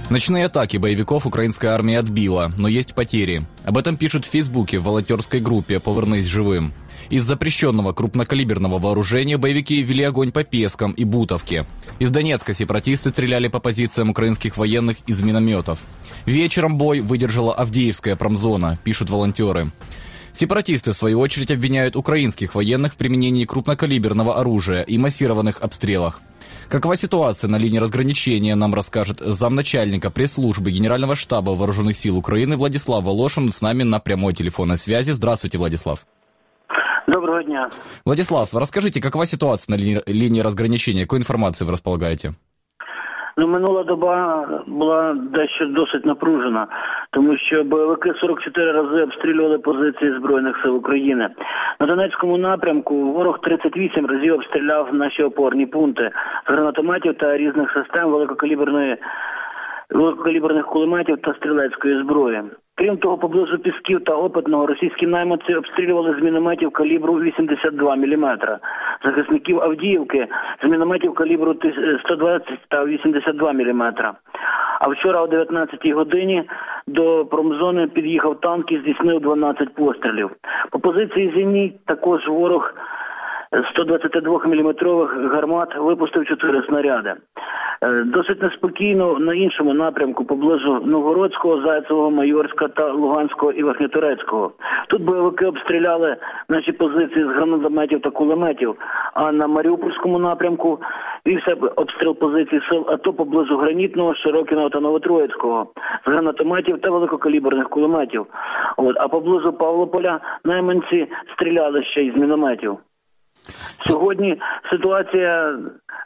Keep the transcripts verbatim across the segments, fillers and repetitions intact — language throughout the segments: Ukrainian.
Ночные атаки боевиков украинская армия отбила, но есть потери. Об этом пишут в Фейсбуке в волонтерской группе «Повернись живым». Из запрещенного крупнокалиберного вооружения боевики вели огонь по Пескам и Бутовке. Из Донецка сепаратисты стреляли по позициям украинских военных из минометов. Вечером бой выдержала Авдеевская промзона, пишут волонтеры. Сепаратисты, в свою очередь, обвиняют украинских военных в применении крупнокалиберного оружия и массированных обстрелах. Какова ситуация на линии разграничения, нам расскажет замначальника пресс-службы Генерального штаба Вооруженных сил Украины Владислав Волошин с нами на прямой телефонной связи. Здравствуйте, Владислав. Доброго дня. Владислав, расскажите, какова ситуация на линии, линии разграничения, какой інформації ви розполагаєте? Ну, минула доба була дещо досить напружена, тому що бойовики сорок чотири рази обстрілювали позиції Збройних сил України. На Донецькому напрямку ворог тридцять вісім разів обстріляв наші опорні пункти з гранатометів та різних систем великокаліберної великокаліберних кулеметів та стрілецької зброї. Крім того, поблизу Пісків та Опитного російські найманці обстрілювали з мінометів калібру вісімдесят два міліметри. Захисників Авдіївки з мінометів калібру сто двадцять та вісімдесят два міліметри. А вчора о дев'ятнадцятій годині до промзони під'їхав танк і здійснив дванадцять пострілів. По позиції «Зеніт» також ворог сто двадцятидвоміліметрових гармат випустив чотири снаряди. Досить неспокійно на іншому напрямку поблизу Новгородського, Зайцевого, Майорська та Луганського і Верхньоторецького. Тут бойовики обстріляли наші позиції з гранатометів та кулеметів, а на Маріупольському напрямку вівся обстріл позицій сил АТО поблизу Гранітного, Широкіного та Новотроїцького з гранатометів та великокаліберних кулеметів. От, а поблизу Павлополя найманці стріляли ще й з мінометів. Сьогодні ситуація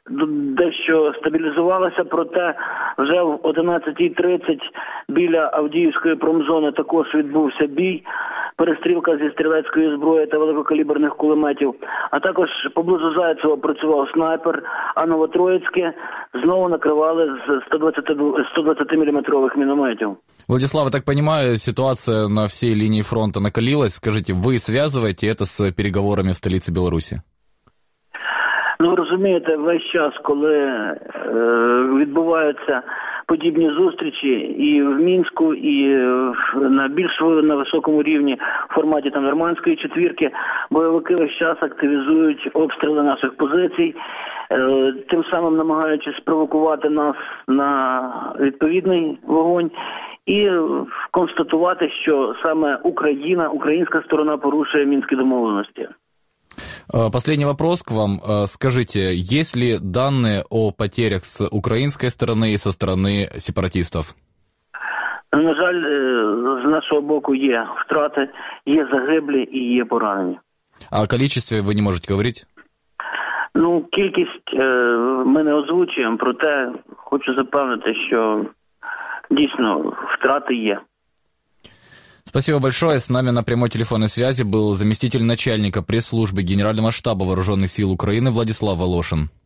дещо стабілізувалася, проте вже в одинадцятій тридцять біля Авдіївської промзони також відбувся бій, перестрілка зі стрілецької зброї та великокаліберних кулеметів, а також поблизу Зайцева працював снайпер, а Новотроїцьке знову накривали з сто двадцятиміліметрових мінометів. Владислав, я так понимаю, ситуация на всей линии фронта накалилась. Скажите, вы связываете это с переговорами в столице Беларуси? Ну, розумієте, весь час, коли е, відбуваються подібні зустрічі і в Мінську, і на більш на високому рівні в форматі там нормандської четвірки, бойовики весь час активізують обстріли наших позицій, е, тим самим намагаючись спровокувати нас на відповідний вогонь і констатувати, що саме Україна, українська сторона порушує мінські домовленості. Последний вопрос к вам. Скажите, есть ли данные о потерях с украинской стороны и со стороны сепаратистов? На жаль, з нашого боку є втрати, є загиблі і є поранені. А о количестве вы не можете говорить? Ну, кількість ми не озвучуємо, проте хочу запевнити, що дійсно втрати є. Спасибо большое. С нами на прямой телефонной связи был заместитель начальника пресс-службы Генерального штаба Вооруженных сил Украины Владислав Волошин.